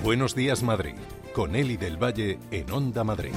Buenos días, Madrid, con Eli del Valle en Onda Madrid.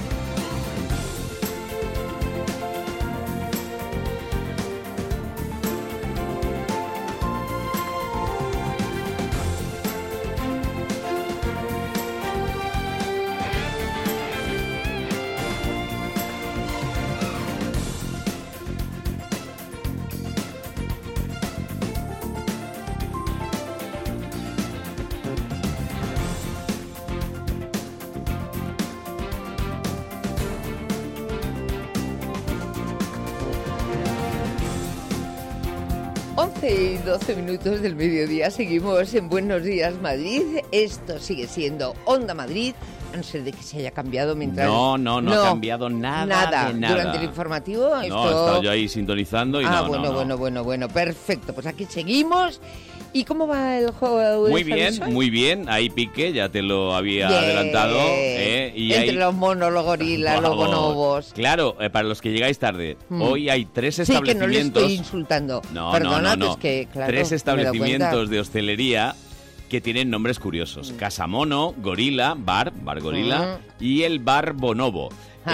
Y 12 minutos del mediodía, seguimos en Buenos Días Madrid. Esto sigue siendo Onda Madrid, a no ser de que se haya cambiado mientras... No ha cambiado nada de nada. Durante el informativo No, he estado yo ahí sintonizando y bueno, perfecto. Pues aquí seguimos. ¿Y cómo va el juego? Muy bien. Ahí Pique, ya te lo había adelantado. Y entre los monos, los gorilas, los bonobos. Claro, para los que llegáis tarde, hoy hay 3 establecimientos... Sí, que no le estoy insultando. Perdona, es que, claro, 3 establecimientos de hostelería que tienen nombres curiosos. Casa Mono, Gorila, Bar Gorila, y el Bar Bonobo.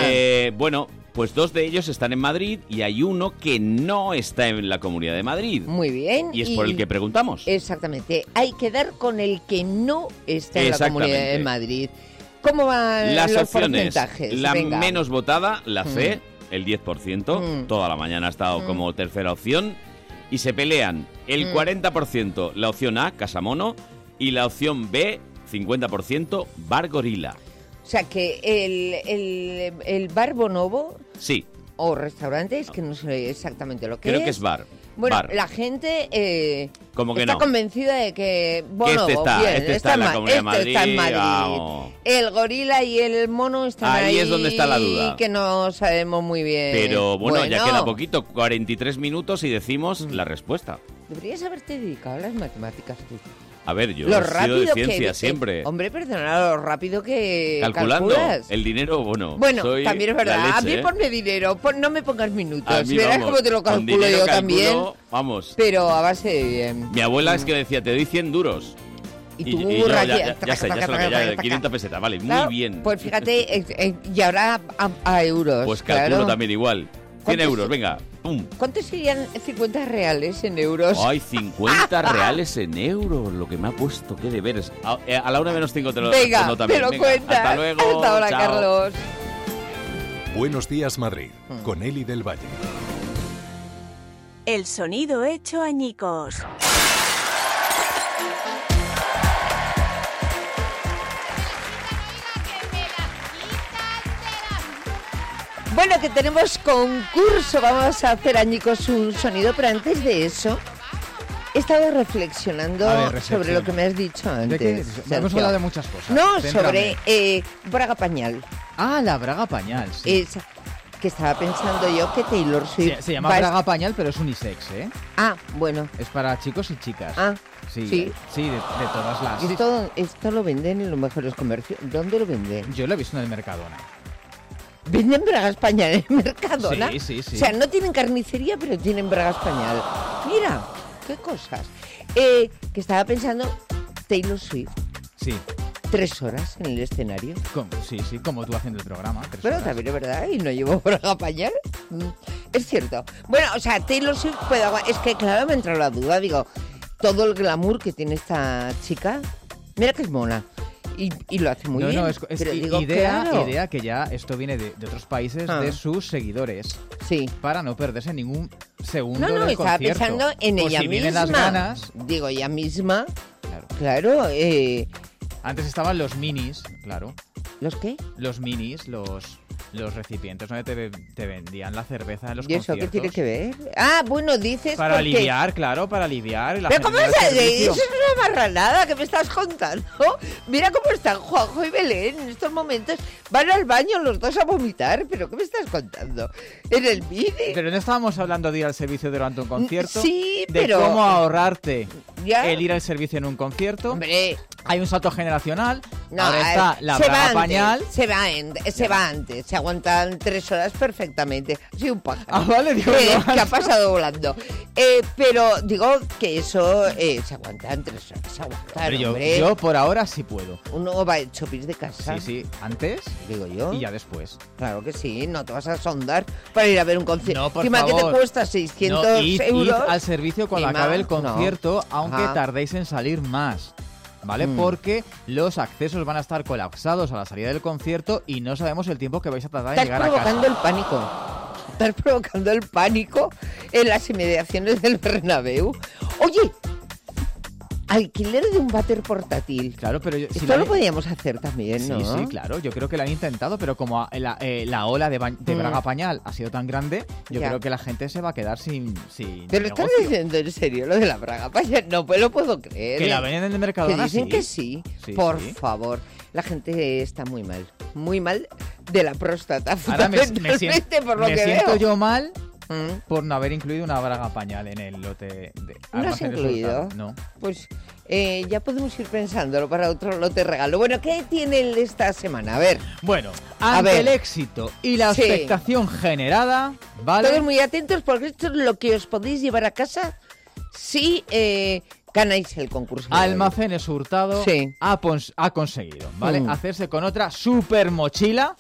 Pues 2 de ellos están en Madrid y hay uno que no está en la Comunidad de Madrid. Muy bien. Y es por el que preguntamos. Exactamente. Hay que dar con el que no está en la Comunidad de Madrid. ¿Cómo van las los opciones? porcentajes? La menos votada, la C, el 10%. Toda la mañana ha estado como tercera opción. Y se pelean el 40% la opción A, Casa Mono, y la opción B, 50%, Bar Gorila. O sea que el Bar Bonobo... Sí. O restaurante, es que no sé exactamente lo que Creo que es bar. Bueno, bar. La gente ¿Cómo que está no? convencida de que Bonobo, este está en la Comunidad de Madrid. Está en Madrid. Vamos. El gorila y el mono están ahí. Ahí es donde está la duda. Que no sabemos muy bien. Pero bueno, ya queda poquito, 43 minutos y decimos la respuesta. Deberías haberte dedicado a las matemáticas tú. A ver, yo he sido de ciencia siempre. Hombre, perdona, lo rápido que calculando calculas. El dinero, bueno, soy también es verdad. Leche, a mí ponme dinero, no me pongas minutos. A mí, verás cómo te lo calculo yo también. Vamos. Pero a base de bien. Mi abuela es que decía, te doy 100 duros. Y tú yo, ya sé lo que ya, 500 pesetas, vale, claro, muy bien. Pues fíjate, y ahora a euros. Pues calculo también igual. 100 euros, venga, pum. ¿Cuántos serían 50 reales en euros? Ay, 50 reales en euros, lo que me ha puesto, qué deberes. A la 1:05 te lo venga, también. Te lo cuentas. Hasta luego. Hasta ahora, chao. Carlos. Buenos días, Madrid, con Eli del Valle. El sonido hecho añicos. Bueno, que tenemos concurso, vamos a hacer añicos un sonido, pero antes de eso he estado reflexionando sobre lo que me has dicho antes. ¿De qué? Hemos hablado de muchas cosas. No, sobre Braga Pañal. Ah, la Braga Pañal, sí. Que estaba pensando yo que Taylor Swift... Se llama Braga Pañal, pero es unisex, ¿eh? Ah, bueno. Es para chicos y chicas. Ah, sí. De todas las... Esto lo venden en los mejores comercios. ¿Dónde lo venden? Yo lo he visto en el Mercadona. ¿Venden bragas pañal en el Mercadona? Sí. O sea, no tienen carnicería, pero tienen bragas pañal. Mira, qué cosas. Que estaba pensando, Taylor Swift. Sí. 3 horas en el escenario. Sí, como tú haciendo el programa. 3 bueno, horas. También es verdad, y no llevo braga pañal. Es cierto. Bueno, o sea, Taylor Swift es que claro, me entró la duda, digo, todo el glamour que tiene esta chica, mira que es mona. Y lo hace muy bien. No, es digo, idea que ya esto viene de otros países, de sus seguidores. Sí. Para no perderse ningún segundo del estaba concierto. Pensando en ella si misma. Vienen las ganas. Digo, ella misma. Claro. Claro. Antes estaban los minis, claro. ¿Los qué? Los minis, los recipientes donde te vendían la cerveza en los conciertos. ¿Y eso qué tiene que ver? Ah, bueno, dices para porque... aliviar, claro, para aliviar. ¿Pero cómo es eso? Es una marranada que me estás contando. Mira cómo están Juanjo y Belén en estos momentos. Van al baño los dos a vomitar. ¿Pero qué me estás contando? En el mini. Pero no estábamos hablando de ir al servicio durante un concierto. Sí, de cómo ahorrarte Ya. el ir al servicio en un concierto. Hombre, Hay un salto generacional. no, Ahora está la se va braga antes, pañal. se va antes, se aguantan 3 horas perfectamente. Ha sido un pájaro. Ah, vale, digo, no. Que ha pasado volando. Pero digo que eso se aguantan 3 horas, se aguantan, Pero hombre. yo por ahora sí puedo. Uno va hecho pis de casa. Sí, sí. Antes Digo yo. y ya después. Claro que sí, no te vas a sondar para ir a ver un concierto. No, por Encima que favor. te cuesta 600 No, id euros. al servicio cuando Ni acabe más, el concierto, aunque Ajá. tardéis en salir más. ¿Vale? Porque los accesos van a estar colapsados a la salida del concierto y no sabemos el tiempo que vais a tardar en Estás llegar a provocando casa. el pánico. Estás provocando el pánico en las inmediaciones del Bernabéu. Oye, alquiler de un váter portátil. Claro, pero si Esto lo podíamos hacer también, Sí, ¿no? sí, claro. Yo creo que lo han intentado, pero como la ola de Braga Pañal ha sido tan grande, yo Ya. creo que la gente se va a quedar sin ¿Pero estás negocio. diciendo en serio lo de la braga pañal? No pues lo puedo creer. Que la venden en el Que Mercadona, dicen sí. que sí. Sí, Por sí. favor. La gente está muy mal de la próstata. Ahora me fundamentalmente, por lo que siento veo. yo mal Mm. por no haber incluido una braga pañal en el lote de ¿No has almacenes incluido? Hurtado. No. Pues ya podemos ir pensándolo para otro lote regalo. Bueno, ¿qué tiene el esta semana? A ver, Bueno, A ante ver. el éxito y la Sí. expectación generada, ¿vale? todos muy atentos porque esto es lo que os podéis llevar a casa si ganáis el concurso. de hoy. Almacenes Hurtado Sí. ha conseguido, ¿vale? Mm. Hacerse con otra super mochila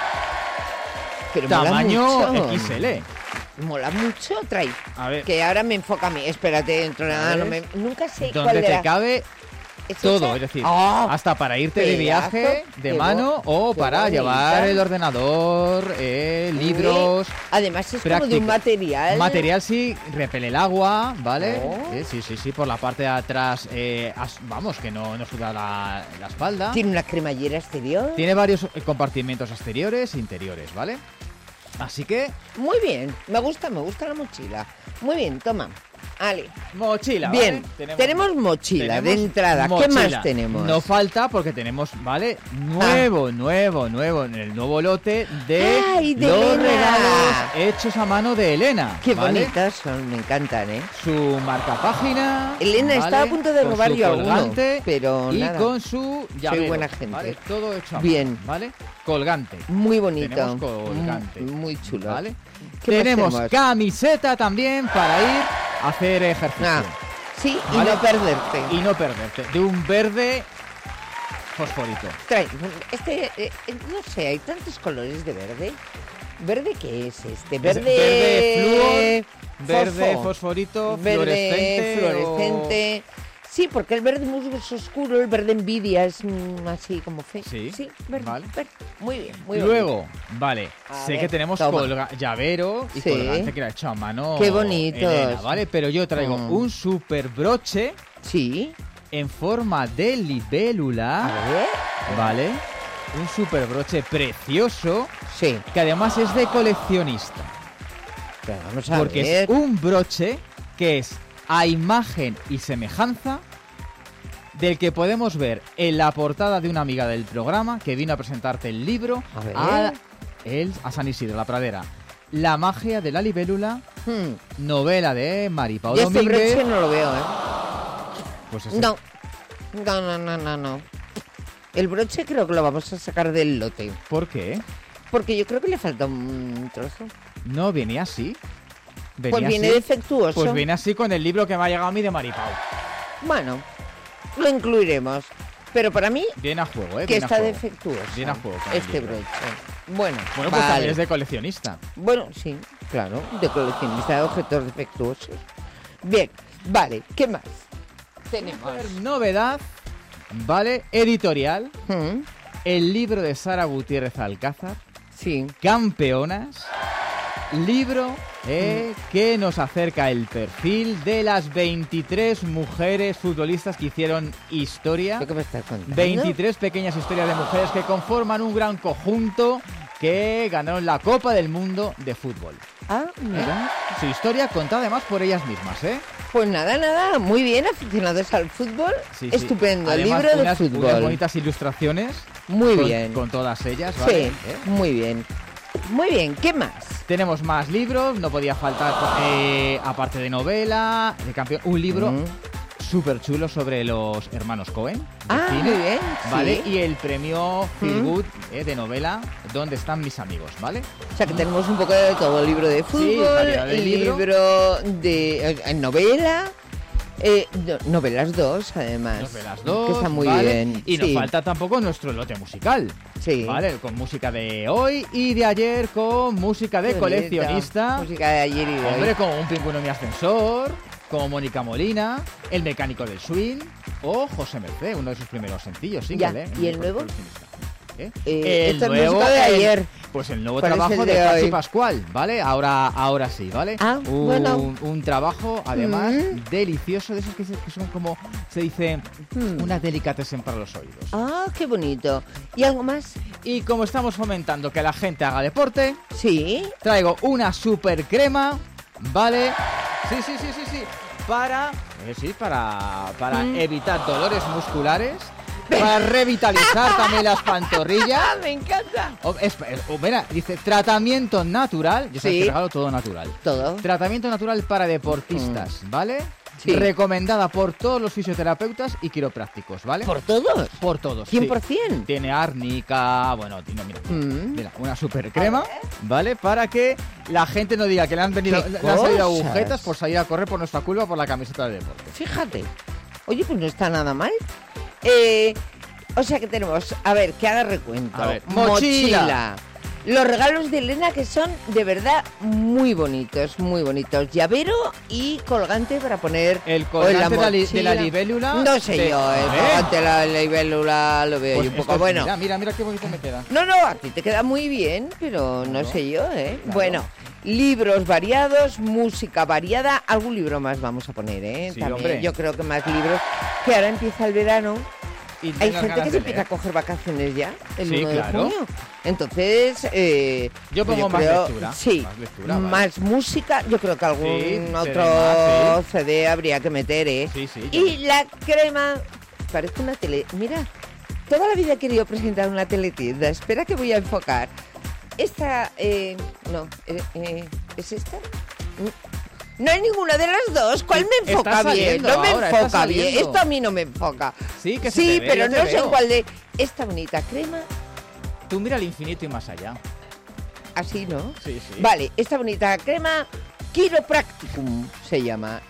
Pero mola tamaño mucho. XL. Mola mucho, trae. A ver, Que ahora me enfoca a mí. Espérate, dentro de nada, A no ver. nunca sé cuál donde te era. cabe ¿Es todo, esa? es decir, ¡Oh! hasta para irte de pedazo viaje de de mano o qué para bonita. llevar el ordenador, libros. Además es como de práctica. un material. Material sí, repele el agua, ¿vale? Oh. Sí, por la parte de atrás, vamos, que no suda la espalda. Tiene una cremallera exterior. Tiene varios compartimentos exteriores e interiores, ¿vale? Así que, Muy bien, me gusta la mochila. Muy bien, toma. Ale. mochila, Bien, ¿vale? tenemos mochila de tenemos entrada. ¿Qué mochila. más tenemos? No falta porque tenemos, ¿vale? Nuevo, en el nuevo lote de ¡Ay, de los Elena! regalos hechos a mano de Elena. Qué ¿vale? bonitas son, me encantan, ¿eh? Su marcapágina. Elena, ¿vale? estaba a punto de Con robar su yo alguno, colgante pero y nada. con su llavero. buena gente. ¿vale? Todo hecho a Bien. mano, ¿vale? Colgante. Muy bonito. Tenemos colgante. Muy chulo. ¿Vale? ¿Qué más Tenemos tenemos? camiseta también para ir a hacer ejercicio. Ah, sí, ¿Vale? y no perderte. Y no perderte. De un verde fosforito. Trae, no sé, hay tantos colores de verde. ¿Verde qué es este? Verde Verde fosfo. fosforito, Verde fluorescente. Sí, porque el verde musgo es oscuro, el verde envidia es así como fe. Sí, verde, vale. verde. Muy bien, muy Luego, vale, A sé ver, que tenemos toma. llavero y Sí. colgante que lo ha hecho a mano. Qué bonitos. Elena, ¿vale? Pero yo traigo un super broche bonito. Sí, en forma de libélula, a ver. ¿vale? Un super broche precioso Sí, que además es de coleccionista. pero vamos a Porque ver. es un broche que es a imagen y semejanza del que podemos ver en la portada de una amiga del programa que vino a presentarte el libro A ver. a San Isidro, La Pradera. La magia de la libélula, Hmm. novela de Maripau Yo este Domínguez. broche no lo veo, ¿eh? Pues ese- No. No. El broche creo que lo vamos a sacar del lote. ¿Por qué? Porque yo creo que le falta un trozo. No, venía así. Pues viene defectuoso. Pues viene así con el libro que me ha llegado a mí de Maripau. Bueno, lo incluiremos. Pero para mí, Viene a juego, que Viene a está juego. defectuoso. Viene a juego con el este libro. broche. Bueno, Bueno, pues vale. también es de coleccionista. Bueno, sí, claro, de coleccionista de objetos defectuosos. Bien, vale, ¿qué más? Tenemos. Novedad, ¿vale? Editorial. ¿Mm? El libro de Sara Gutiérrez Alcázar, Sí. Campeonas, libro que nos acerca el perfil de las 23 mujeres futbolistas que hicieron historia. ¿Lo que me estás contando? 23 pequeñas historias de mujeres que conforman un gran conjunto que ganaron la Copa del Mundo de fútbol. Ah, mira. Su historia contada además por ellas mismas, ¿eh? Pues nada, muy bien, aficionados al fútbol. Sí, sí. Estupendo, Además, libro de unas fútbol. bonitas ilustraciones. Muy con- bien. Con todas ellas, ¿vale? Sí, muy bien. Muy bien, ¿qué más? Tenemos más libros, no podía faltar, aparte de novela, de campeón, un libro súper chulo sobre los hermanos Coen. de Ah, cine, muy bien, ¿vale? sí. Y el premio Feel Good de novela ¿Dónde están mis amigos? ¿Vale? O sea que tenemos un poco de todo, libro de fútbol, variedad de libro de novela, novelas 2 además. Novelas 2, que está muy ¿vale? bien. Y sí. nos falta tampoco nuestro lote musical. Sí. ¿Vale? Con música de hoy y de ayer, con música de Qué coleccionista. bonito. Música de ayer y de Hombre, hoy. como Un pingüino en mi ascensor, como Mónica Molina, El mecánico del swing o José Mercé, uno de sus primeros sencillos. Ya, single, ¿y el nuevo? coleccionista. ¿Eh? Esta es música de ayer. Pues el nuevo ¿Cuál es trabajo el de de Pachi hoy? Pascual, ¿vale? Ahora sí, ¿vale? Ah, bueno. Un trabajo, además, delicioso, de esos que son como, se dice, una delicatessen para los oídos. Ah, qué bonito. ¿Y algo más? Y como estamos fomentando que la gente haga deporte, Sí. traigo una super crema, ¿vale? Sí. Para evitar dolores musculares, para revitalizar también las pantorrillas. ¡Ah, me encanta! Mira, dice tratamiento natural. Yo sé Sí. que regalo todo natural. Todo. Tratamiento natural para deportistas, ¿vale? Sí. Recomendada por todos los fisioterapeutas y quiroprácticos, ¿vale? ¿Por todos? Por todos. 100%. Sí. Tiene árnica, bueno, tiene, mira, Mm. mira, una super crema, ¿vale? Para que la gente no diga que le han venido, ¿Qué le han salido cosas? agujetas por salir a correr por nuestra culpa por la camiseta de deporte. Fíjate. Oye, pues no está nada mal. O sea que tenemos, a ver, que haga recuento. A ver, mochila. Los regalos de Elena que son de verdad muy bonitos, muy bonitos. Llavero y colgante para poner El o en colgante de la mochila. libélula. No sé yo, el colgante de la libélula lo veo Pues yo un poco esto, bueno. Mira qué bonito me queda. No, a ti te queda muy bien, pero no Claro. sé yo, ¿eh? Claro. Bueno, libros variados, música variada, algún libro más vamos a poner, ¿eh? Sí, También, hombre. yo creo que más libros, que ahora empieza el verano. Y Hay tengas gente ganas que se de empieza a leer. coger vacaciones ya, el Sí, 1 claro. de junio. Entonces, Yo pongo más creo- lectura, Sí, más lectura, vale. más música. Yo creo que algún Sí, otro más, sí. CD habría que meter, ¿eh? Sí, Y la crema, parece una tele. Mira, toda la vida he querido presentar una teletienda. Espera que voy a enfocar. Esta, no, ¿es esta? No hay ninguna de las dos. ¿Cuál me enfoca Está bien? saliendo No me ahora, está enfoca bien. saliendo. Esto a mí no me enfoca. Sí, que se Sí, te ve, pero yo te no sé veo. cuál de. Esta bonita crema, Tú mira al infinito y más allá. así, ¿no? Sí. Vale, esta bonita crema, Quiropracticum se llama.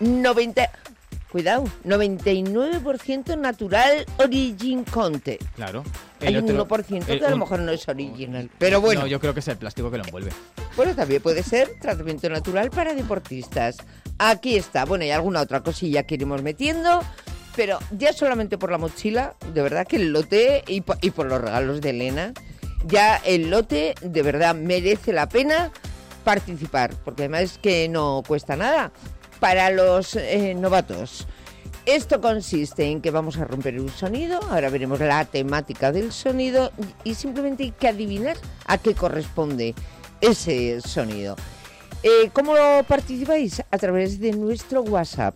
99% natural origin content. Claro. Hay El un otro- 1% que el- a lo un- mejor no es original. Pero bueno, No, yo creo que es el plástico que lo envuelve. bueno, también puede ser tratamiento natural para deportistas. Aquí está. Bueno, y alguna otra cosilla que iremos metiendo. Pero ya solamente por la mochila, de verdad que el lote y por los regalos de Elena, ya el lote de verdad merece la pena participar, porque además es que no cuesta nada. Para los novatos, esto consiste en que vamos a romper un sonido, ahora veremos la temática del sonido y simplemente hay que adivinar a qué corresponde ese sonido. ¿Cómo participáis? A través de nuestro WhatsApp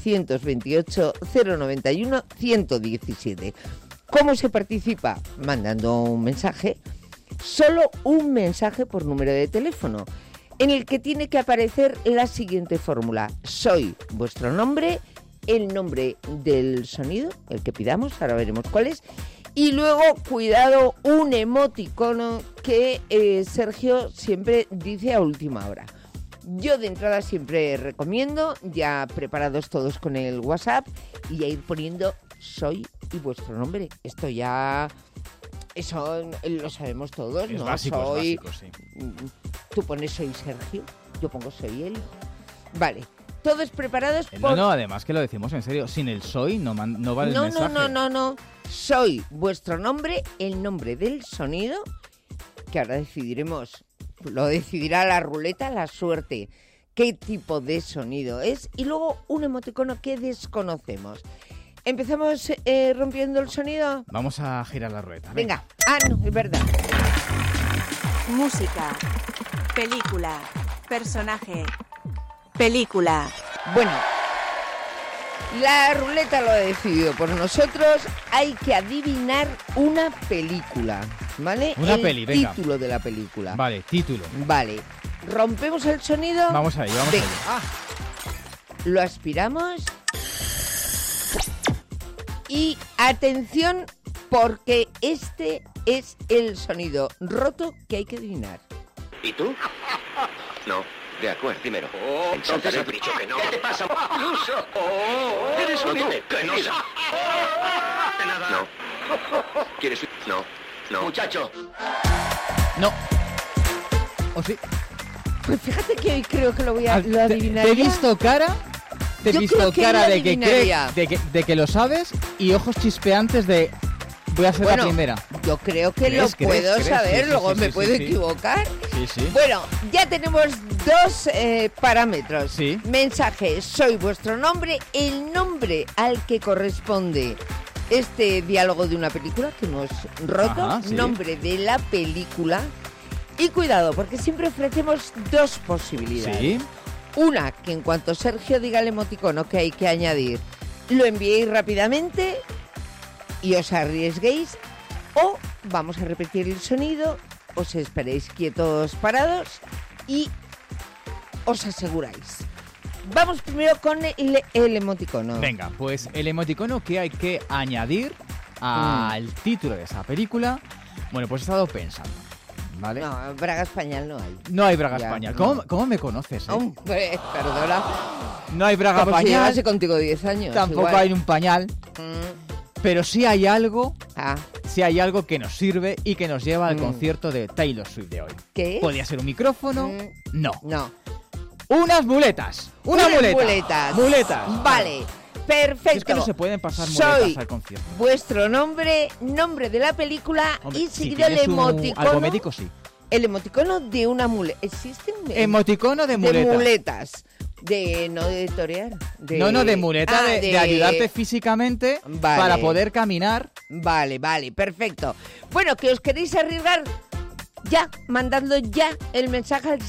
628-091-117. ¿Cómo se participa? Mandando un mensaje, solo un mensaje por número de teléfono, en el que tiene que aparecer la siguiente fórmula. Soy vuestro nombre, el nombre del sonido, el que pidamos, ahora veremos cuál es, y luego, cuidado, un emoticono que Sergio siempre dice a última hora. Yo de entrada siempre recomiendo, ya preparados todos con el WhatsApp, y a ir poniendo soy y vuestro nombre. Esto ya, eso lo sabemos todos, Es ¿no? básico, Soy, es básico, sí. tú pones soy Sergio, yo pongo soy él. Vale, todos preparados. No, además que lo decimos en serio. Sin el soy no vale el mensaje. No. Soy vuestro nombre, el nombre del sonido, que ahora decidiremos, lo decidirá la ruleta, la suerte, qué tipo de sonido es, y luego un emoticono que desconocemos. ¿Empezamos rompiendo el sonido? Vamos a girar la rueda. Venga. Ah, no, es verdad. Música. Película. Personaje. Película. Bueno, la ruleta lo ha decidido por nosotros. Hay que adivinar una película, ¿vale? Una el peli, venga. título de la película. Vale, título. Vale. ¿Rompemos el sonido? Vamos a ello, vamos a Venga. ello. Lo aspiramos. Y atención, porque este es el sonido roto que hay que adivinar. ¿Y tú? No, de acuerdo, primero. Entonces he dicho que no. ¿Qué te pasa? ¡Iluso! ¡Eres un que no. De nada. No. ¿Quieres? No. Muchacho. No. ¿O sí? Pues fíjate que hoy creo que lo adivinaría. Te he visto cara. Te he Yo visto creo que cara lo de que adivinaría. crees, de que lo sabes y ojos chispeantes de voy a ser la primera. Yo creo que ¿Crees? lo puedo ¿Crees? saber, Sí, luego sí, me sí, puedo sí. equivocar. Sí. Bueno, ya tenemos dos parámetros. Sí. Mensaje, soy vuestro nombre, el nombre al que corresponde este diálogo de una película que no es roto, Ajá, sí. nombre de la película. Y cuidado, porque siempre ofrecemos dos posibilidades. Sí. Una, que en cuanto Sergio diga el emoticono que hay que añadir, lo enviéis rápidamente y os arriesguéis, o vamos a repetir el sonido, os esperéis quietos parados y os aseguráis. Vamos primero con el emoticono. Venga, pues el emoticono que hay que añadir al título de esa película, bueno, pues he estado pensando, ¿vale? No, Braga Español no hay. No hay Braga Ya, Español. no. ¿Cómo me conoces? Hombre, perdona. No hay Braga Como si Pañal, llevase contigo 10 años. tampoco igual. hay un pañal, pero sí hay algo que nos sirve y que nos lleva al concierto de Taylor Swift de hoy. ¿Qué? ¿Podría ser un micrófono? No. No. Unas muletas. Una Unas muleta. muletas. Muletas. Vale, perfecto. Es que no se pueden pasar Soy muletas al concierto. vuestro nombre de la película Hombre, y si seguido el tienes emoticono. algo médico, sí. El emoticono de una muleta. ¿Existe un Emoticono de muleta. de muletas? No de torear. No, de muleta, de ayudarte físicamente Vale. para poder caminar. Vale, perfecto. Bueno, que os queréis arriesgar ya, mandando ya el mensaje al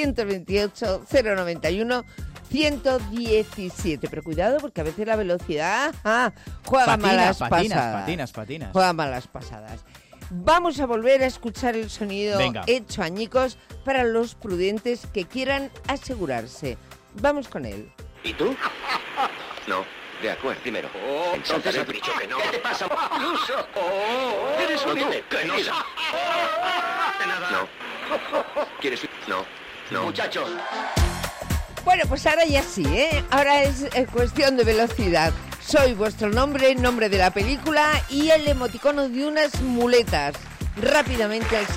628-091-117. Pero cuidado, porque a veces la velocidad juega malas pasadas. Patinas. Juega malas pasadas. Vamos a volver a escuchar el sonido Venga. hecho añicos para los prudentes que quieran asegurarse. Vamos con él. ¿Y tú? No, de acuerdo, primero. Entonces he dicho que no. ¿Qué te pasa? ¡Iluso! ¿Eres un que no. De nada. No. ¿Quieres? No. Muchacho. Bueno, pues ahora ya sí, ¿eh? Ahora es cuestión de velocidad. Soy vuestro nombre de la película y el emoticono de unas muletas. Rápidamente al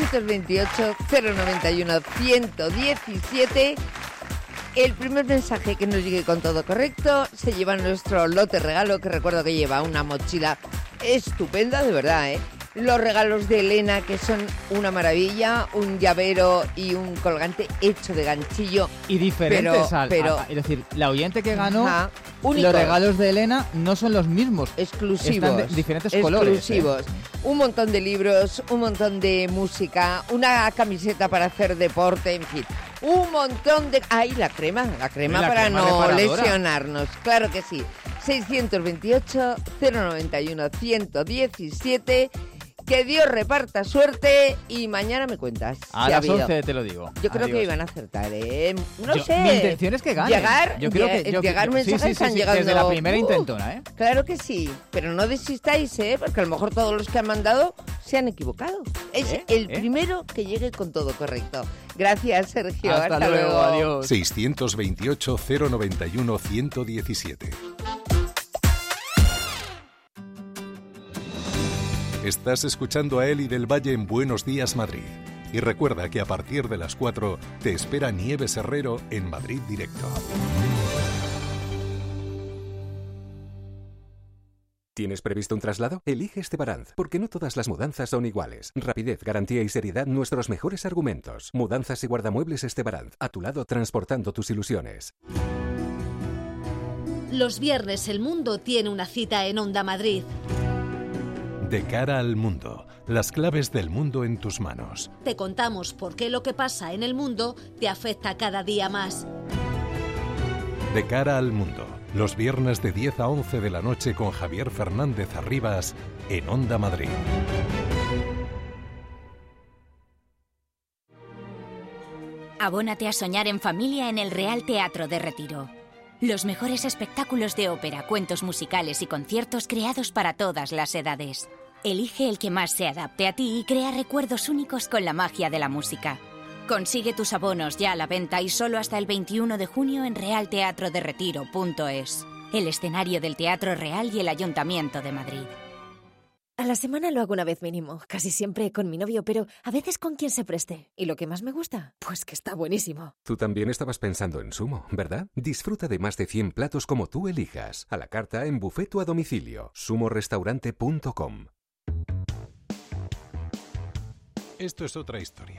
628-091-117. El primer mensaje que nos llegue con todo correcto se lleva nuestro lote regalo, que recuerdo que lleva una mochila estupenda, de verdad, ¿eh? Los regalos de Elena, que son una maravilla, un llavero y un colgante hecho de ganchillo. Y diferentes es decir, la oyente que ganó, únicos. los regalos de Elena no son los mismos. Exclusivos. Están de diferentes colores. Exclusivos. Un montón de libros, un montón de música, una camiseta para hacer deporte, en fin. Un montón de... la crema La para crema no reparadora. lesionarnos. Claro que sí. 628-091-117. Que Dios reparta suerte y mañana me cuentas. A si ha las habido. 11 te lo digo. Yo creo Adiós. que iban a acertar, ¿eh? No Yo- sé. Mi intención es que ganen. Llegar mensajes están llegando. Desde la primera intentona, ¿eh? Claro que sí, pero no desistáis, ¿eh? Porque a lo mejor todos los que han mandado se han equivocado. Es el primero que llegue con todo correcto. Gracias, Sergio. Hasta luego, adiós. 628-091-117. Estás escuchando a Eli del Valle en Buenos Días, Madrid. Y recuerda que a partir de las 4 te espera Nieves Herrero en Madrid Directo. ¿Tienes previsto un traslado? Elige Estebaranz, porque no todas las mudanzas son iguales. Rapidez, garantía y seriedad, nuestros mejores argumentos. Mudanzas y guardamuebles Estebaranz, a tu lado transportando tus ilusiones. Los viernes el mundo tiene una cita en Onda Madrid. De cara al mundo, las claves del mundo en tus manos. Te contamos por qué lo que pasa en el mundo te afecta cada día más. De cara al mundo, los viernes de 10 a 11 de la noche con Javier Fernández Arribas en Onda Madrid. Abónate a soñar en familia en el Real Teatro de Retiro. Los mejores espectáculos de ópera, cuentos musicales y conciertos creados para todas las edades. Elige el que más se adapte a ti y crea recuerdos únicos con la magia de la música. Consigue tus abonos ya a la venta y solo hasta el 21 de junio en realteatroderetiro.es. El escenario del Teatro Real y el Ayuntamiento de Madrid. A la semana lo hago una vez mínimo, casi siempre con mi novio, pero a veces con quien se preste. ¿Y lo que más me gusta? Pues que está buenísimo. Tú también estabas pensando en Sumo, ¿verdad? Disfruta de más de 100 platos como tú elijas. A la carta en buffet o a domicilio. sumorestaurante.com. Esto es otra historia.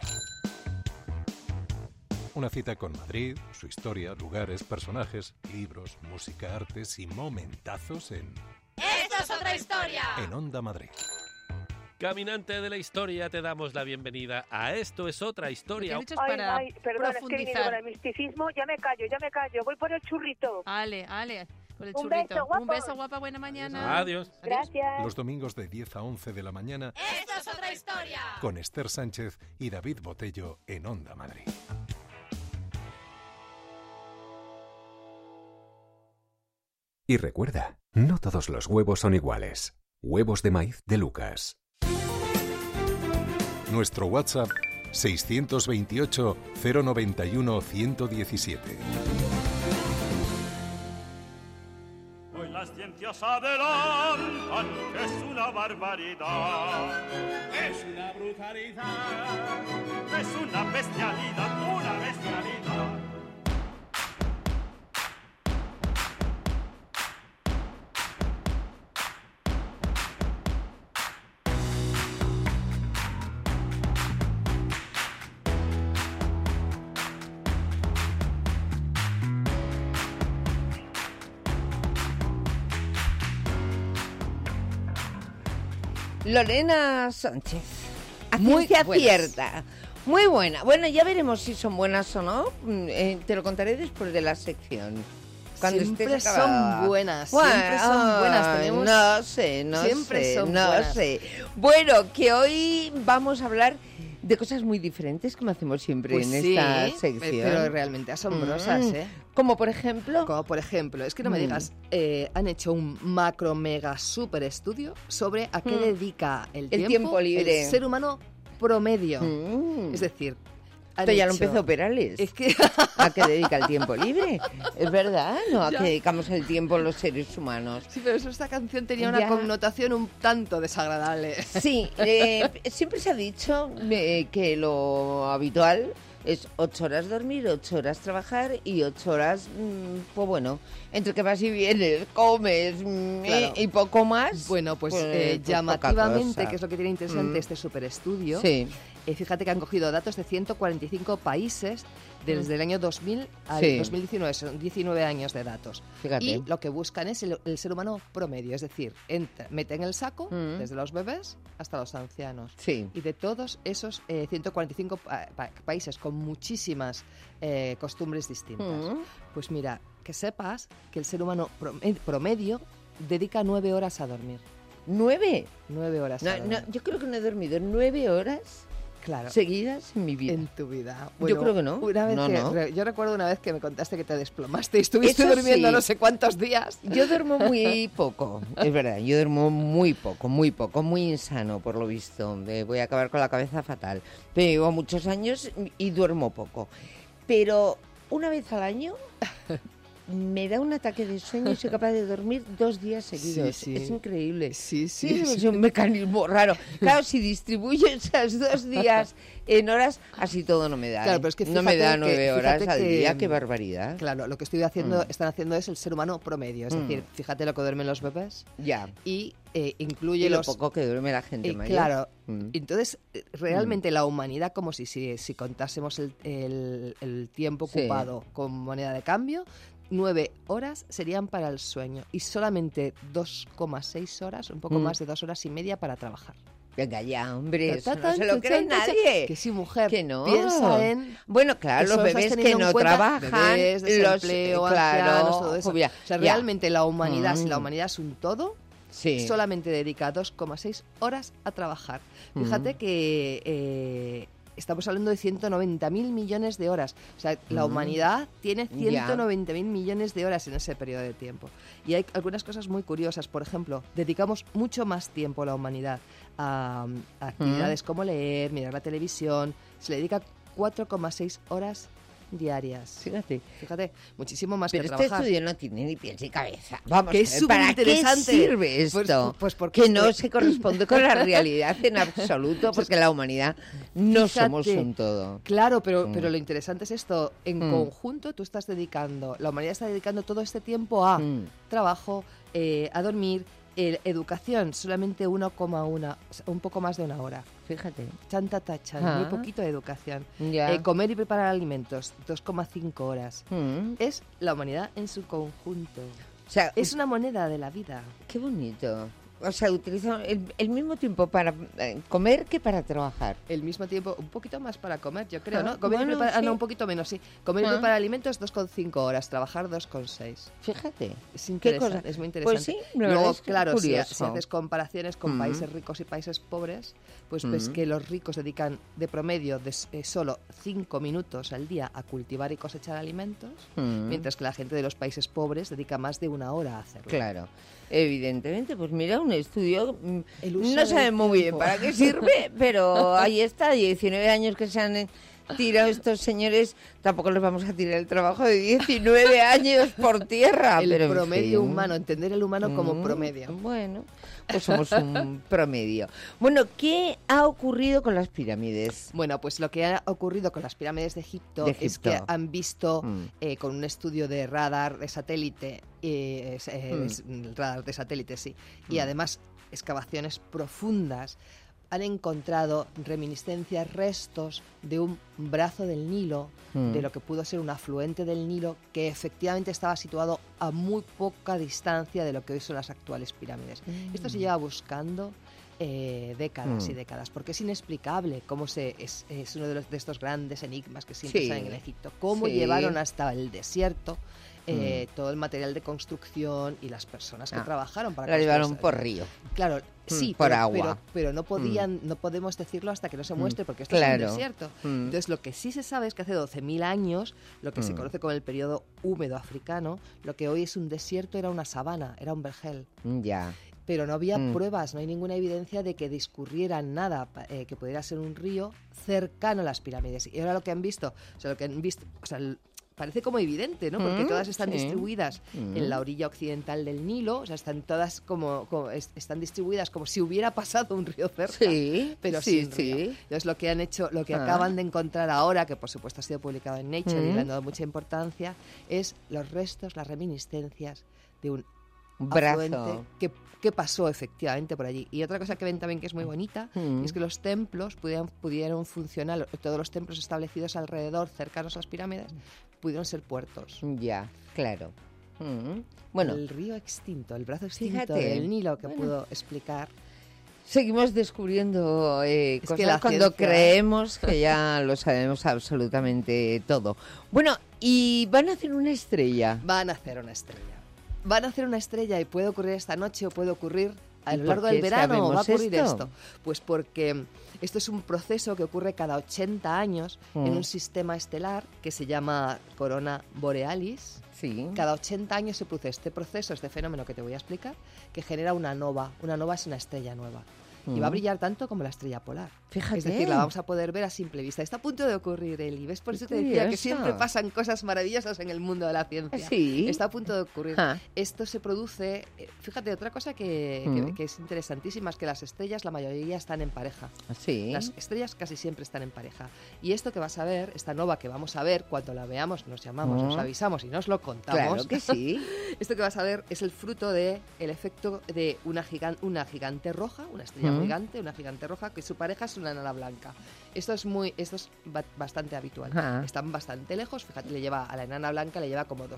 Una cita con Madrid, su historia, lugares, personajes, libros, música, artes y momentazos en... ¡Esto es otra historia! En Onda Madrid. Caminante de la historia, te damos la bienvenida a Esto es otra historia. Perdón, es que he venido con el misticismo. Ya me callo. Voy por el churrito. Ale, por el Un churrito. beso, guapo. Un beso, guapa, buena mañana. Adiós. Gracias. Los domingos de 10 a 11 de la mañana. ¡Esto es otra historia! Con Esther Sánchez y David Botello en Onda Madrid. Y recuerda, no todos los huevos son iguales. Huevos de maíz de Lucas. Nuestro WhatsApp 628 091 117. Hoy las ciencias adelantan que es una barbaridad. Es una brutalidad. Es una bestialidad, una bestialidad. Lorena Sánchez, a Muy ciencia buenas. cierta, muy buena. Bueno, ya veremos si son buenas o no. Te lo contaré después de la sección. Cuando Siempre estés acabada. son buenas, Bueno, siempre son buenas. Tenemos... No sé, no Siempre sé, son no buenas. sé. Bueno, que hoy vamos a hablar de cosas muy diferentes, como hacemos siempre Pues en sí, esta sección. pero realmente asombrosas, ¿eh? Como por ejemplo... Como por ejemplo, es que no me digas, han hecho un macro mega super estudio sobre a qué dedica el tiempo libre. el ser humano promedio. Es decir, Esto ya lo empezó Perales. Es que... ¿A qué dedica el tiempo libre? Es verdad, ¿no? ¿A Ya. qué dedicamos el tiempo los seres humanos? Sí, pero esta canción tenía una Ya. connotación un tanto desagradable. Sí, siempre se ha dicho que lo habitual es 8 horas dormir, 8 horas trabajar y 8 horas, pues bueno, entre que vas y vienes, comes Claro. y poco más. Bueno, pues, pues llamativamente, poca cosa. que es lo que tiene interesante este superestudio, Sí. Fíjate que han cogido datos de 145 países desde el año 2000 al Sí. 2019, son 19 años de datos. Fíjate. Y lo que buscan es el ser humano promedio, es decir, meten el saco desde los bebés hasta los ancianos. Sí. Y de todos esos 145 países con muchísimas costumbres distintas. Pues mira, que sepas que el ser humano promedio dedica 9 horas a dormir. ¿9? 9 horas a dormir. Yo creo que no he dormido 9 horas Claro. seguidas en mi vida. En tu vida. Yo creo que no. Una vez No. Yo recuerdo una vez que me contaste que te desplomaste y estuviste Eso durmiendo sí. no sé cuántos días. Yo duermo muy poco, es verdad, yo duermo muy poco, muy insano por lo visto. Voy a acabar con la cabeza fatal. Pero llevo muchos años y duermo poco. Pero una vez al año me da un ataque de sueño y soy capaz de dormir 2 días seguidos. Sí. Es increíble. Sí. Es un mecanismo raro. Claro, si distribuyo esos 2 días en horas, así todo no me da. Claro, pero es que no me da 9 horas fíjate al que, día, qué barbaridad. Claro, lo que están haciendo es el ser humano promedio. Es decir, fíjate lo que duermen los bebés. Ya. Y incluye Y lo los... poco que duerme la gente mayor. Claro. Entonces, realmente la humanidad, como si contásemos el tiempo Sí. ocupado con moneda de cambio, 9 horas serían para el sueño y solamente 2,6 horas, un poco más de 2 horas y media para trabajar. Venga ya, hombre, eso no se lo cree nadie. Que sí, mujer, que no. piensa en... Bueno, claro, que los solo estás bebés teniendo que en no cuenta trabajan, bebés, desempleo, ancianos, todo eso. obvia, o sea, ya. realmente la humanidad, si la humanidad es un todo, Sí. solamente dedica 2,6 horas a trabajar. Fíjate que estamos hablando de 190.000 millones de horas. O sea, la humanidad tiene 190.000 millones de horas en ese periodo de tiempo. Y hay algunas cosas muy curiosas. Por ejemplo, dedicamos mucho más tiempo la humanidad a actividades como leer, mirar la televisión. Se le dedica 4,6 horas diarias. Fíjate, muchísimo más pero que trabajar. Pero este estudio no tiene ni pies ni cabeza. Vamos, que es ¿para qué sirve esto? Pues porque que no se corresponde con la realidad en absoluto, porque la humanidad no somos un todo. Claro, pero lo interesante es esto. En conjunto tú estás dedicando, la humanidad está dedicando todo este tiempo a trabajo, a dormir, educación, solamente 1,1, un poco más de una hora. Fíjate. Chantata, muy poquito de educación. Comer y preparar alimentos, 2,5 horas. Es la humanidad en su conjunto. O sea, es una moneda de la vida. Qué bonito. O sea, utilizan el mismo tiempo para comer que para trabajar. El mismo tiempo, un poquito más para comer, yo creo, ¿no? Comer y preparar, no, un poquito menos, sí. Comer y preparar alimentos, 2,5 horas. Trabajar, 2,6. Fíjate. Es interesante, es muy interesante. Pues sí, luego, claro, si haces comparaciones con países ricos y países pobres, pues ves que los ricos dedican de promedio solo 5 minutos al día a cultivar y cosechar alimentos, mientras que la gente de los países pobres dedica más de 1 hora a hacerlo. Claro. Evidentemente, pues mira, un estudio, no sabemos muy bien para qué sirve, pero ahí está, 19 años que se han tirado estos señores, tampoco les vamos a tirar el trabajo de 19 años por tierra. El pero promedio humano, entender el humano como promedio. Bueno, pues somos un promedio. Bueno, ¿qué ha ocurrido con las pirámides? Bueno, pues lo que ha ocurrido con las pirámides de Egipto es que han visto con un estudio de radar de satélite, radar de satélite, sí, y además excavaciones profundas, han encontrado reminiscencias, restos de un brazo del Nilo, de lo que pudo ser un afluente del Nilo, que efectivamente estaba situado a muy poca distancia de lo que hoy son las actuales pirámides. Esto se lleva buscando décadas y décadas, porque es inexplicable cómo es uno de estos grandes enigmas que siempre están en el Egipto. Cómo llevaron hasta el desierto todo el material de construcción y las personas que trabajaron para construir. Lo llevaron por río. Claro, sí, por agua. Pero no podemos decirlo hasta que no se muestre, porque esto es un desierto. Entonces, lo que sí se sabe es que hace 12.000 años, lo que se conoce como el periodo húmedo africano, lo que hoy es un desierto era una sabana, era un vergel. Ya. Pero no había pruebas, no hay ninguna evidencia de que discurriera nada que pudiera ser un río cercano a las pirámides. Y ahora lo que han visto, parece como evidente, ¿no? Porque todas están distribuidas en la orilla occidental del Nilo, o sea, están todas están distribuidas como si hubiera pasado un río cerca, pero sin río. Entonces lo que han hecho, lo que acaban de encontrar ahora, que por supuesto ha sido publicado en Nature y le han dado mucha importancia, es los restos, las reminiscencias de un brazo que pasó efectivamente por allí. Y otra cosa que ven también que es muy bonita es que los templos pudieron funcionar, todos los templos establecidos alrededor, cercanos a las pirámides, pudieron ser puertos. Ya, claro. Bueno, el río extinto, el brazo extinto del Nilo que pudo explicar. Seguimos descubriendo cosas cuando creemos que ya lo sabemos absolutamente todo. Bueno, y van a hacer una estrella. Van a hacer una estrella y puede ocurrir esta noche o puede ocurrir a lo largo del verano. Va a ocurrir esto. Pues porque esto es un proceso que ocurre cada 80 años en un sistema estelar que se llama Corona Borealis. Sí. Cada 80 años se produce este proceso, este fenómeno que te voy a explicar, que genera una nova. Una nova es una estrella nueva. Y va a brillar tanto como la estrella polar. Fíjate. Es decir, la vamos a poder ver a simple vista. Está a punto de ocurrir, Eli. ¿Ves? Por eso te decía que siempre pasan cosas maravillosas en el mundo de la ciencia. Sí. Está a punto de ocurrir. Esto se produce... Fíjate, otra cosa que es interesantísima es que las estrellas, la mayoría están en pareja. Sí. Las estrellas casi siempre están en pareja. Y esto que vas a ver, esta nova que vamos a ver, cuando la veamos, nos llamamos, nos avisamos y nos lo contamos. Claro que sí. Esto que vas a ver es el fruto del efecto de una gigante roja, una estrella gigante, una gigante roja, que su pareja es una enana blanca. Esto es bastante habitual. Están bastante lejos, fíjate, a la enana blanca le lleva como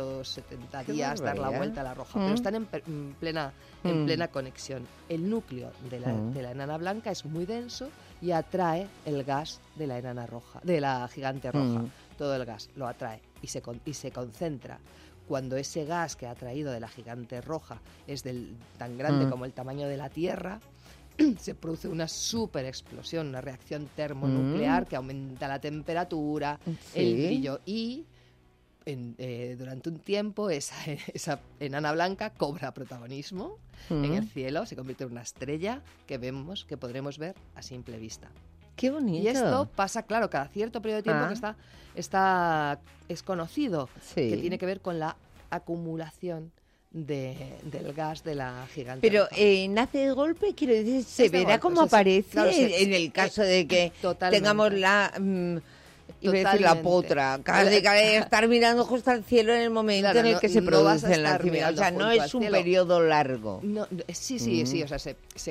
270 días dar la vuelta a la roja, pero están en plena conexión. El núcleo de la enana blanca es muy denso y atrae el gas de la enana roja, de la gigante roja. Todo el gas lo atrae y se concentra. Cuando ese gas que ha traído de la gigante roja es tan grande como el tamaño de la Tierra, se produce una super explosión, una reacción termonuclear que aumenta la temperatura, el brillo y durante un tiempo esa enana blanca cobra protagonismo en el cielo, se convierte en una estrella que podremos ver a simple vista. ¡Qué bonito! Y esto pasa, claro, cada cierto periodo de tiempo que es conocido, que tiene que ver con la acumulación del gas de la gigante. Pero nace de golpe, quiero decir, se verá cómo aparece claro, en el caso de que tengamos la... iba a decir la potra, de estar mirando justo al cielo en el momento en el que se produce el nacimiento. O sea, no es un periodo largo. No, sí, o sea,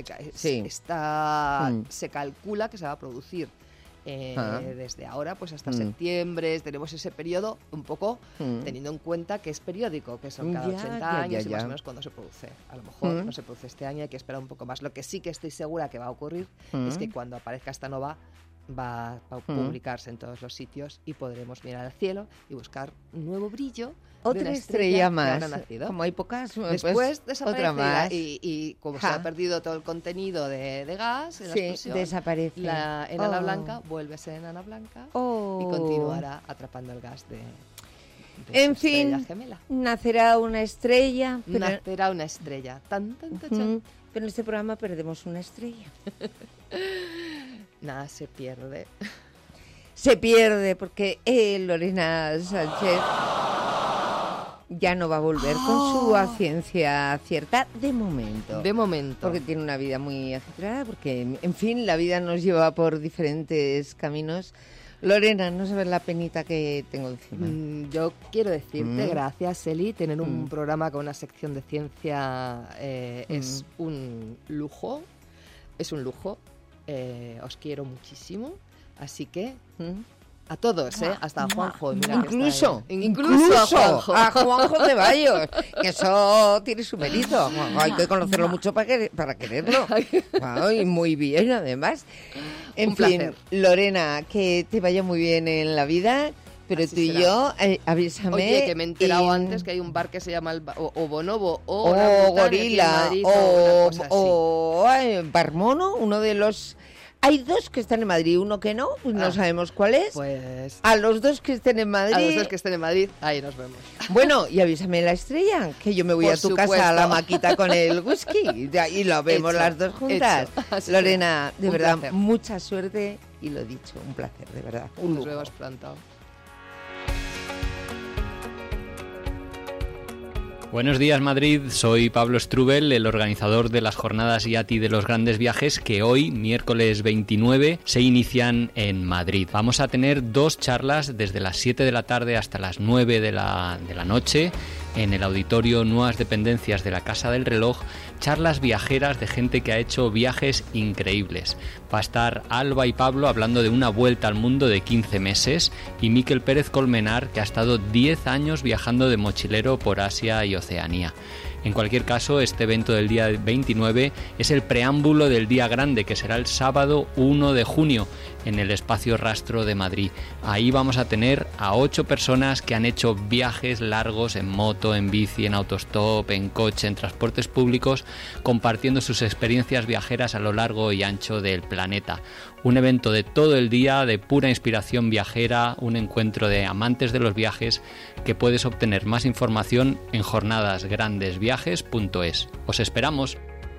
se calcula que se va a producir desde ahora pues hasta septiembre. Tenemos ese periodo un poco teniendo en cuenta que es periódico, que son cada 80 años y más o menos cuando se produce. A lo mejor no se produce este año, hay que esperar un poco más. Lo que sí que estoy segura que va a ocurrir es que cuando aparezca esta nova va a publicarse en todos los sitios y podremos mirar al cielo y buscar un nuevo brillo. Otra de una estrella más. que habrá nacido. Como hay pocas, después desaparece otra más. Y como se ha perdido todo el contenido de gas en la explosión, desaparece. La enana blanca vuelve a ser enana blanca y continuará atrapando el gas de en fin, gemela. Nacerá una estrella. Nacerá una estrella. Pero en este programa perdemos una estrella. Nada, se pierde. Se pierde porque Lorena Sánchez ya no va a volver con su ciencia cierta de momento. De momento. Porque tiene una vida muy agitada, porque, en fin, la vida nos lleva por diferentes caminos. Lorena, no sabes la penita que tengo encima. Yo quiero decirte, gracias, Eli, tener un programa con una sección de ciencia es un lujo. Es un lujo. Os quiero muchísimo, así que a todos, hasta a Juanjo. Mira incluso a Juanjo Ceballos, que eso tiene su mérito. Hay que conocerlo mucho para quererlo. Y muy bien, además. En fin, placer. Lorena, que te vaya muy bien en la vida. Pero así tú será. Y yo, avísame. Oye, que me he enterado antes que hay un bar que se llama o Bonobo o Gorila o Bar Mono, uno de los... Hay dos que están en Madrid, uno que no, pues no sabemos cuál es. Pues... A los dos que estén en Madrid... A los dos que estén en Madrid, ahí nos vemos. Bueno, y avísame la estrella, que yo me voy a tu casa a la maquita con el whisky y lo vemos las dos juntas. Lorena, de verdad, placer. Mucha suerte y lo dicho, un placer, de verdad. Nos vemos pronto. Buenos días, Madrid. Soy Pablo Strubel, el organizador de las jornadas IATI de los grandes viajes que hoy, miércoles 29, se inician en Madrid. Vamos a tener 2 charlas desde las 7 de la tarde hasta las 9 de la noche en el auditorio Nuevas Dependencias de la Casa del Reloj, charlas viajeras de gente que ha hecho viajes increíbles. Va a estar Alba y Pablo hablando de una vuelta al mundo de 15 meses y Miquel Pérez Colmenar, que ha estado 10 años viajando de mochilero por Asia y Oceanía. En cualquier caso, este evento del día 29 es el preámbulo del día grande, que será el sábado 1 de junio en el Espacio Rastro de Madrid. Ahí vamos a tener a 8 personas que han hecho viajes largos en moto, en bici, en autostop, en coche, en transportes públicos, compartiendo sus experiencias viajeras a lo largo y ancho del planeta. Un evento de todo el día, de pura inspiración viajera, un encuentro de amantes de los viajes, que puedes obtener más información en jornadasgrandesviajes.es. ¡Os esperamos!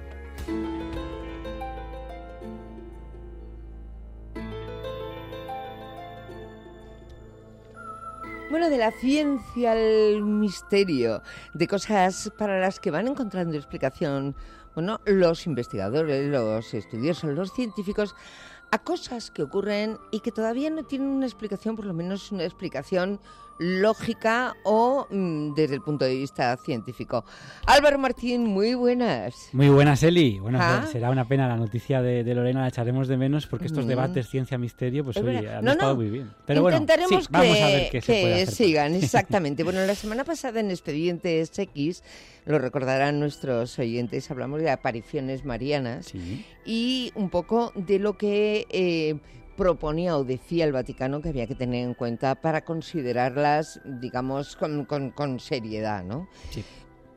Bueno, de la ciencia al misterio, de cosas para las que van encontrando explicación, bueno, los investigadores, los estudiosos, los científicos, a cosas que ocurren y que todavía no tienen una explicación, por lo menos una explicación lógica o desde el punto de vista científico. Álvaro Martín, muy buenas. Muy buenas, Eli. Bueno, será una pena la noticia de Lorena, la echaremos de menos porque estos debates ciencia-misterio, pues oye, han estado muy bien. Pero intentaremos bueno, sí, vamos a ver qué se puede hacer. Sigan, exactamente. Bueno, la semana pasada en Expedientes X, lo recordarán nuestros oyentes, hablamos de apariciones marianas y un poco de lo que proponía o decía el Vaticano que había que tener en cuenta para considerarlas, digamos, con seriedad, ¿no? Sí.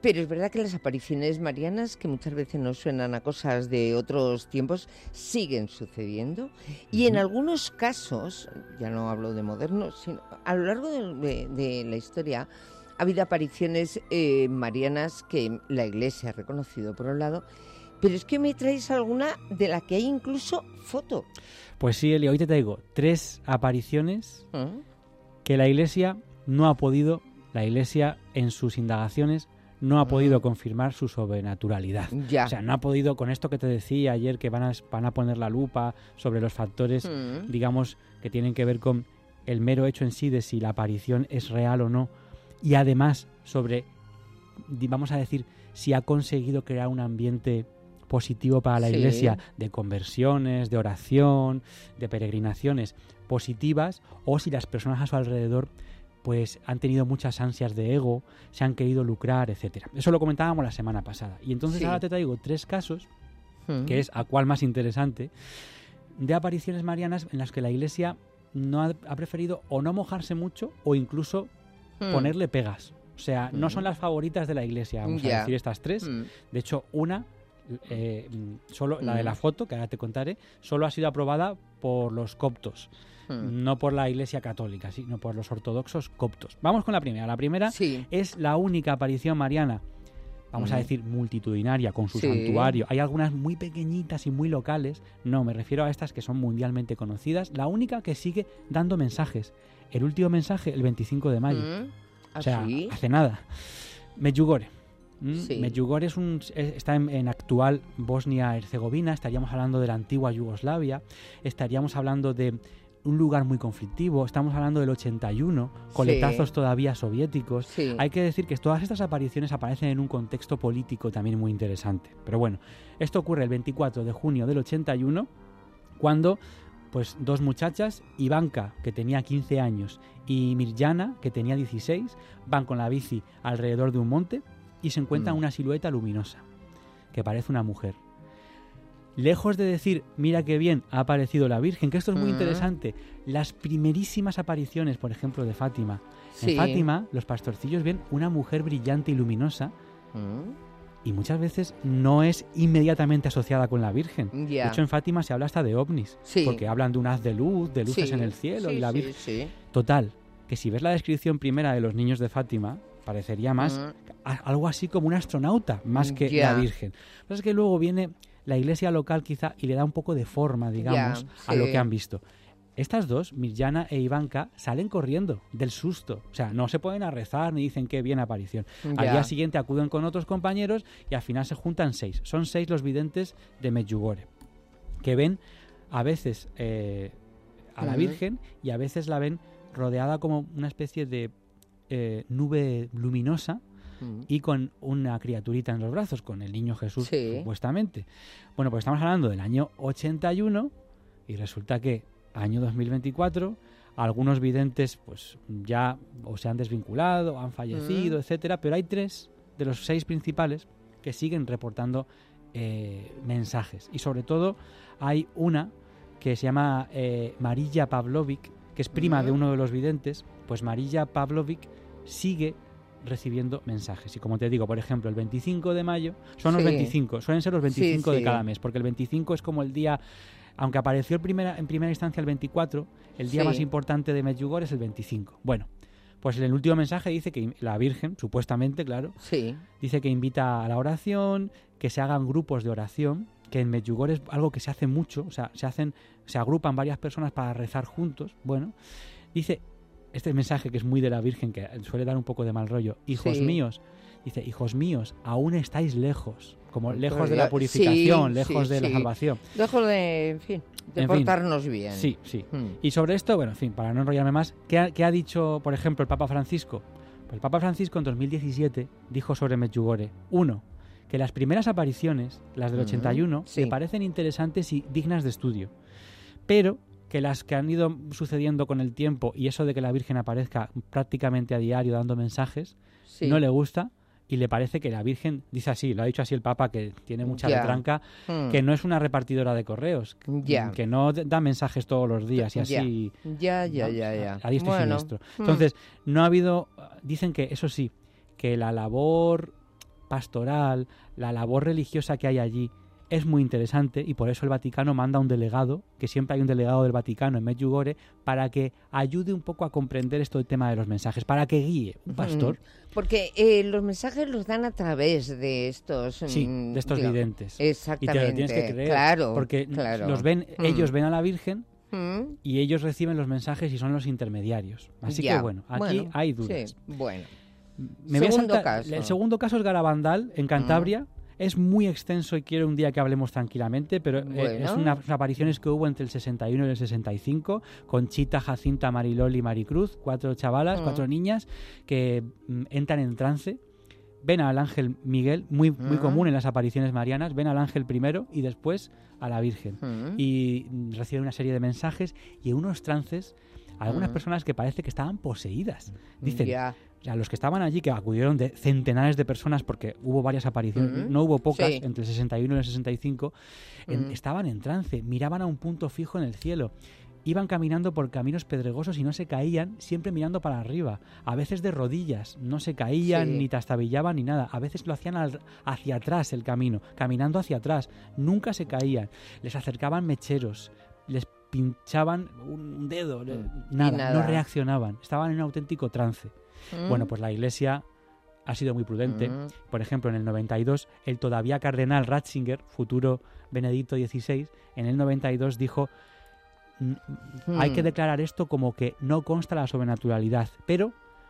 Pero es verdad que las apariciones marianas, que muchas veces nos suenan a cosas de otros tiempos, siguen sucediendo. Y en algunos casos, ya no hablo de modernos, sino a lo largo de la historia, ha habido apariciones marianas que la Iglesia ha reconocido, por un lado. Pero es que me traéis alguna de la que hay incluso foto. Pues sí, Eli, hoy te traigo 3 apariciones que la Iglesia no ha podido, la Iglesia en sus indagaciones no ha podido confirmar su sobrenaturalidad. Ya. O sea, no ha podido, con esto que te decía ayer, que van a poner la lupa sobre los factores, digamos, que tienen que ver con el mero hecho en sí de si la aparición es real o no, y además sobre, vamos a decir, si ha conseguido crear un ambiente positivo para la Iglesia, de conversiones, de oración, de peregrinaciones positivas, o si las personas a su alrededor pues han tenido muchas ansias de ego, se han querido lucrar, etcétera. Eso lo comentábamos la semana pasada. Y entonces ahora te traigo 3 casos, que es a cuál más interesante, de apariciones marianas en las que la Iglesia no ha preferido o no mojarse mucho o incluso ponerle pegas. O sea, no son las favoritas de la Iglesia, vamos a decir estas 3. De hecho, una, solo la de la foto, que ahora te contaré, solo ha sido aprobada por los coptos. No por la Iglesia católica, sino por los ortodoxos coptos. Vamos con la primera. La primera es la única aparición mariana, vamos a decir, multitudinaria, con su santuario. Hay algunas muy pequeñitas y muy locales. No, me refiero a estas que son mundialmente conocidas. La única que sigue dando mensajes. El último mensaje, el 25 de mayo. O sea, hace nada. Medjugorje. Medjugorje está en actual Bosnia-Herzegovina. Estaríamos hablando de la antigua Yugoslavia. Estaríamos hablando de un lugar muy conflictivo. Estamos hablando del 81, coletazos todavía soviéticos. Hay que decir que todas estas apariciones aparecen en un contexto político también muy interesante. Pero bueno, esto ocurre el 24 de junio del 81, cuando pues 2 muchachas, Ivanka, que tenía 15 años, y Mirjana, que tenía 16, van con la bici alrededor de un monte y se encuentran una silueta luminosa, que parece una mujer. Lejos de decir, mira qué bien ha aparecido la Virgen, que esto es muy interesante, las primerísimas apariciones, por ejemplo, de Fátima. En Fátima, los pastorcillos ven una mujer brillante y luminosa, y muchas veces no es inmediatamente asociada con la Virgen. De hecho, en Fátima se habla hasta de ovnis, porque hablan de un haz de luz, de luces en el cielo, y la Virgen... Total, que si ves la descripción primera de los niños de Fátima, parecería más algo así como un astronauta, más que la Virgen. Lo que pasa es que luego viene la iglesia local quizá y le da un poco de forma, digamos, a lo que han visto. Estas 2, Mirjana e Ivanka, salen corriendo del susto. O sea, no se ponen a rezar ni dicen qué bien aparición. Al día siguiente acuden con otros compañeros y al final se juntan 6. Son 6 los videntes de Medjugorje, que ven a veces a la Virgen y a veces la ven rodeada como una especie de nube luminosa y con una criaturita en los brazos, con el niño Jesús, supuestamente. Bueno, pues estamos hablando del año 81 y resulta que año 2024 algunos videntes pues ya o se han desvinculado, han fallecido, etcétera, pero hay 3 de los 6 principales que siguen reportando mensajes, y sobre todo hay una que se llama Marija Pavlović, que es prima de uno de los videntes. Pues Marija Pavlović sigue recibiendo mensajes. Y como te digo, por ejemplo, el 25 de mayo, son los 25, suelen ser los 25 de cada mes, porque el 25 es como el día, aunque apareció en primera instancia el 24, el día más importante de Medjugorje es el 25. Bueno, pues en el último mensaje dice que la Virgen, supuestamente, claro, dice que invita a la oración, que se hagan grupos de oración, que en Medjugorje es algo que se hace mucho, o sea, se agrupan varias personas para rezar juntos. Bueno, dice este mensaje que es muy de la Virgen, que suele dar un poco de mal rollo: hijos míos, dice, hijos míos, aún estáis lejos, como lejos de la purificación, lejos de la salvación. Lejos de, en fin, de portarnos bien. Sí. Y sobre esto, bueno, en fin, para no enrollarme más, ¿qué ha dicho, por ejemplo, el Papa Francisco? Pues el Papa Francisco en 2017 dijo sobre Medjugorje: 1, que las primeras apariciones, las del 81, le parecen interesantes y dignas de estudio, pero que las que han ido sucediendo con el tiempo y eso de que la Virgen aparezca prácticamente a diario dando mensajes, no le gusta, y le parece que la Virgen, dice así, lo ha dicho así el Papa, que tiene mucha retranca, que no es una repartidora de correos, que no da mensajes todos los días y así a diestro y siniestro. Entonces, no ha habido, dicen que eso sí, que la labor pastoral, la labor religiosa que hay allí es muy interesante, y por eso el Vaticano manda un delegado, que siempre hay un delegado del Vaticano en Medjugorje, para que ayude un poco a comprender esto del tema de los mensajes, para que guíe un pastor. Porque los mensajes los dan a través de estos... Sí, de estos videntes. Exactamente. Y te lo tienes que creer, claro, porque los ven, ellos ven a la Virgen y ellos reciben los mensajes y son los intermediarios. Así que bueno, aquí hay dudas. Sí, bueno. El segundo caso es Garabandal, en Cantabria. Es muy extenso y quiero un día que hablemos tranquilamente, pero es unas apariciones que hubo entre el 61 y el 65, Conchita, Jacinta, Marilol y Maricruz, 4 chavalas, 4 niñas que entran en trance, ven al ángel Miguel, muy común en las apariciones marianas, ven al ángel primero y después a la Virgen, y reciben una serie de mensajes y en unos trances algunas personas que parece que estaban poseídas. Dicen, o sea, los que estaban allí, que acudieron de centenares de personas, porque hubo varias apariciones, no hubo pocas, entre el 61 y el 65, estaban en trance, miraban a un punto fijo en el cielo, iban caminando por caminos pedregosos y no se caían, siempre mirando para arriba, a veces de rodillas, no se caían ni trastabillaban ni nada, a veces lo hacían hacia atrás el camino, caminando hacia atrás, nunca se caían, les acercaban mecheros, les pinchaban un dedo, nada, no reaccionaban, estaban en un auténtico trance. Bueno, pues la Iglesia ha sido muy prudente. Por ejemplo, en el 92, el todavía cardenal Ratzinger, futuro Benedicto XVI, en el 92 dijo: hay que declarar esto como que no consta la sobrenaturalidad, pero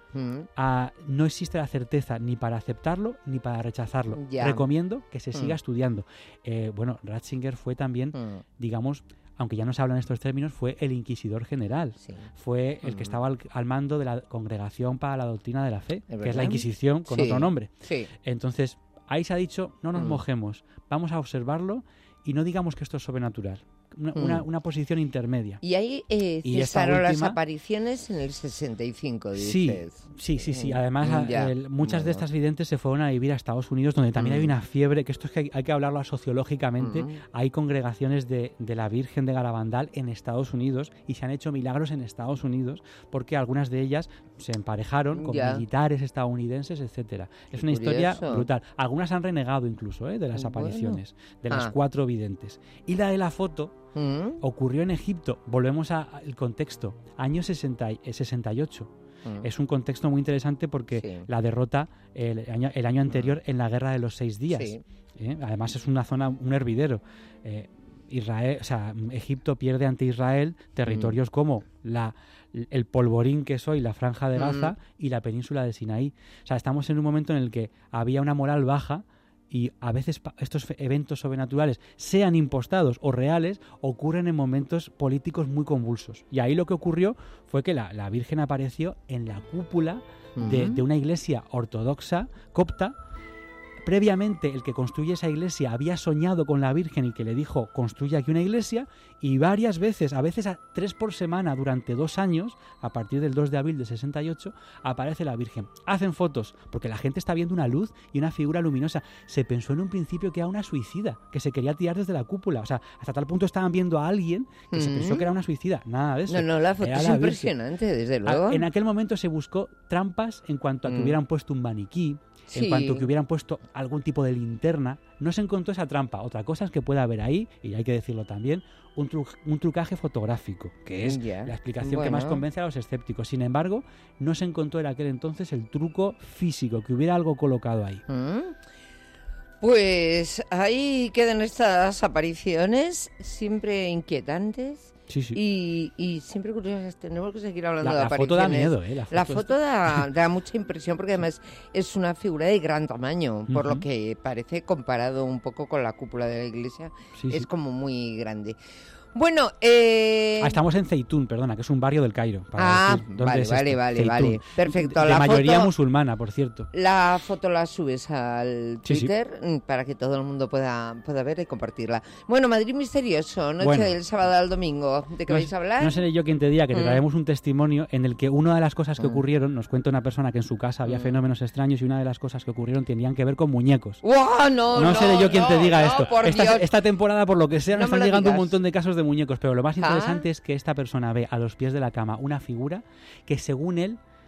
no existe la certeza ni para aceptarlo ni para rechazarlo. Recomiendo que se siga estudiando. Bueno, Ratzinger fue también, digamos, aunque ya no se hablan estos términos, fue el inquisidor general. Fue el que estaba al mando de la Congregación para la Doctrina de la Fe, que es la Inquisición con otro nombre. Entonces, ahí se ha dicho, no nos mojemos, vamos a observarlo y no digamos que esto es sobrenatural. Una posición intermedia. Y ahí cesaron las apariciones en el 65, dices. Sí. Además, muchas de estas videntes se fueron a vivir a Estados Unidos, donde también hay una fiebre, que esto es que hay que hablarlo sociológicamente. Hay congregaciones de la Virgen de Garabandal en Estados Unidos y se han hecho milagros en Estados Unidos porque algunas de ellas se emparejaron con militares estadounidenses, etcétera. Es una historia brutal. Algunas han renegado incluso de las apariciones, de las 4 videntes. Y la de la foto ocurrió en Egipto. Volvemos al contexto, año 68. Es un contexto muy interesante porque la derrota el año anterior en la Guerra de los 6 días. Además es una zona, un hervidero. Egipto pierde ante Israel territorios como el polvorín que es hoy la Franja de Gaza y la península de Sinaí. O sea, estamos en un momento en el que había una moral baja y a veces estos eventos sobrenaturales, sean impostados o reales, ocurren en momentos políticos muy convulsos. Y ahí lo que ocurrió fue que la Virgen apareció en la cúpula de una iglesia ortodoxa copta. Previamente, el que construye esa iglesia había soñado con la Virgen y que le dijo, construye aquí una iglesia, y varias veces, a veces 3 por semana durante 2 años, a partir del 2 de abril de 68, aparece la Virgen. Hacen fotos, porque la gente está viendo una luz y una figura luminosa. Se pensó en un principio que era una suicida, que se quería tirar desde la cúpula. O sea, hasta tal punto estaban viendo a alguien que se pensó que era una suicida. Nada de eso. No, la foto es impresionante, desde luego. En aquel momento se buscó trampas en cuanto a que hubieran puesto un maniquí, en cuanto que hubieran puesto algún tipo de linterna. No se encontró esa trampa. Otra cosa es que pueda haber ahí, y hay que decirlo también, un trucaje fotográfico, que es la explicación que más convence a los escépticos. Sin embargo, no se encontró en aquel entonces el truco físico, que hubiera algo colocado ahí. Pues ahí quedan estas apariciones, siempre inquietantes. Y siempre curiosas. Tenemos que seguir hablando de apariciones. La foto da miedo, La foto da mucha impresión porque además es una figura de gran tamaño, por lo que parece, comparado un poco con la cúpula de la iglesia, es como muy grande. Bueno, estamos en Zeitún, perdona, que es un barrio del Cairo. Vale. Perfecto. De mayoría musulmana, por cierto. La foto la subes al Twitter para que todo el mundo pueda ver y compartirla. Bueno, Madrid Misterioso, noche del sábado al domingo. ¿De qué vais a hablar? No seré yo quien te diga que te traemos un testimonio en el que una de las cosas que ocurrieron, nos cuenta una persona que en su casa había fenómenos extraños y una de las cosas que ocurrieron tenían que ver con muñecos. No seré yo quien te diga esto. Esta temporada, por lo que sea, nos están llegando un montón de casos de muñecos, pero lo más interesante es que esta persona ve a los pies de la cama una figura que, según él,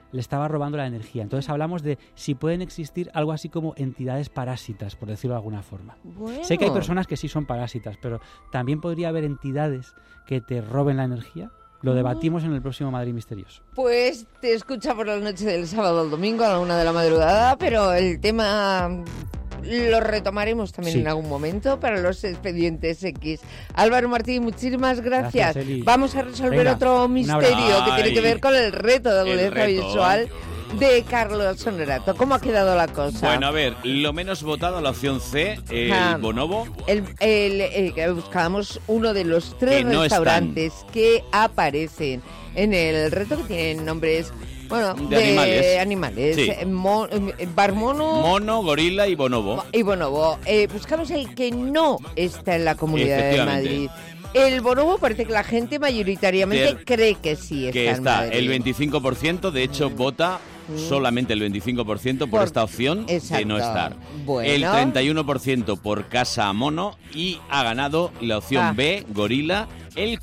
le estaba robando la energía. Entonces hablamos de si pueden existir algo así como entidades parásitas, por decirlo de alguna forma. Bueno. Sé que hay personas que sí son parásitas, pero también podría haber entidades que te roben la energía. Lo debatimos en el próximo Madrid Misterioso. Pues te escucha por la noche del sábado al domingo a la 1 de la madrugada, pero el tema lo retomaremos también en algún momento para los expedientes X. Álvaro Martín, muchísimas gracias. Eli. Vamos a resolver otro misterio que tiene que ver con el reto de agudeza visual de Carlos Honorato. ¿Cómo ha quedado la cosa? Bueno, a ver, lo menos votado, la opción C, el bonobo. Que buscábamos uno de los 3 no restaurantes que aparecen en el reto, que tienen nombres, bueno, de animales. Sí. Bar Mono, Mono, Gorila y Bonobo. Buscamos el que no está en la Comunidad de Madrid. El bonobo parece que la gente mayoritariamente cree que sí está en Madrid. El 25%, de hecho, vota solamente el 25% por esta opción de no estar. Bueno. El 31% por Casa Mono y ha ganado la opción B, Gorila. El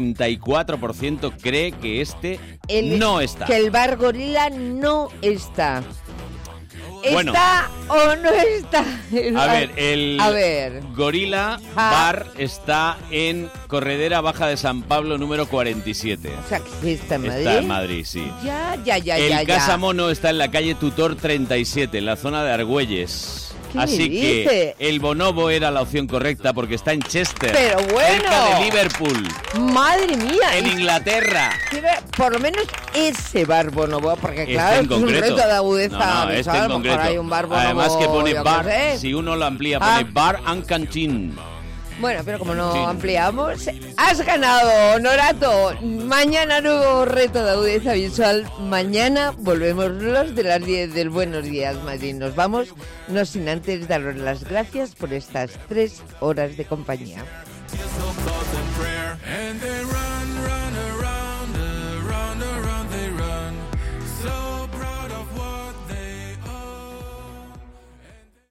44% cree que no está. Que el bar Gorila no está. Bueno, ¿está o no está? A ver, Gorila Bar está en Corredera Baja de San Pablo número 47. O sea, que sí está en Madrid. Está en Madrid, sí. Ya. Casa Mono está en la calle Tutor 37, en la zona de Argüelles. ¿Qué Así dice? que el bonobo era la opción correcta porque está en Chester, pero bueno, cerca de Liverpool. Madre mía. En Inglaterra. Por lo menos ese bar bonobo, porque claro, en concreto. Es un reto de agudeza. No, este en concreto. Hay un bar bonobo, además que pone bar, sé. si uno lo amplía pone bar and canteen. Bueno, pero como no ampliamos, has ganado, Honorato. Mañana nuevo reto de agudeza visual. Mañana volvemos los de las 10 del Buenos Días Madrid. Nos vamos, no sin antes daros las gracias por estas 3 horas de compañía.